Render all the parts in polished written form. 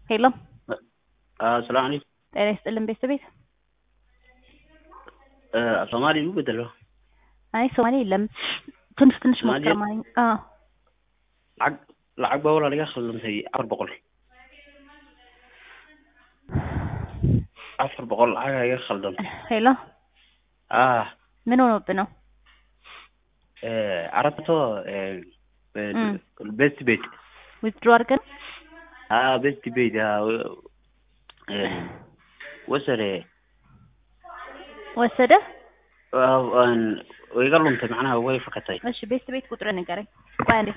ሄሎ ሰላም አለይኩም ጤና ይስጥልን ቤተሰቤት ሶማሊ ነው በደለው አይ ሶማሊ የለም ትንሽ ሶማሊ ሞክር ማለት lacag baa walaal iga khaldantay 400 lacag iga khaldantay ሄሎ ምን ሆነብህ ነው አራቶ ቤት withdraw አድርገን ቤት ወሰደ ويقلمت معناها وهي فكتي እሺ ቤት ቁጥር ንገረኝ ቆይ አንዴ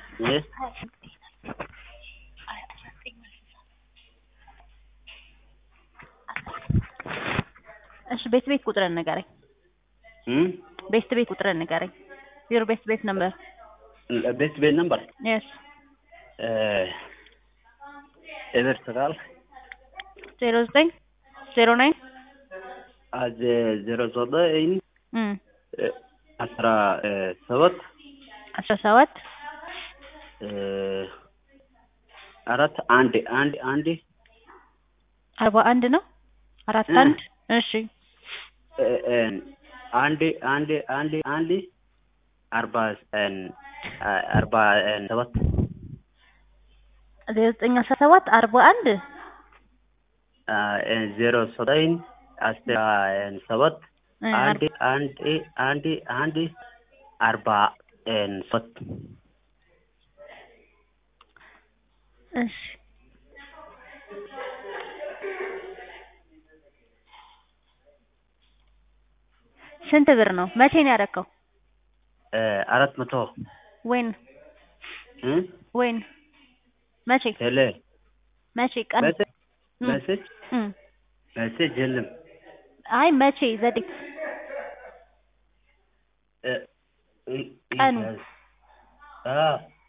እሺ ቤት ቁጥር ንገረኝ ቤት ቁጥር ንገረኝ your ቤት ነምበር ቤት ነምበር yes ever سقال 0909 از 09 17 አራት አንድ 41 ነው አራት አንድ እሺ አንድ 47 0917 41 09 17 አንድ 47 እሺ ስንት ብር ነው መቼ ነው ያደረከው 400 ወይን መቼ ሄለ መቼ ቀን መሴጅ የለም አይ መቼ ዘዴ ቀኑ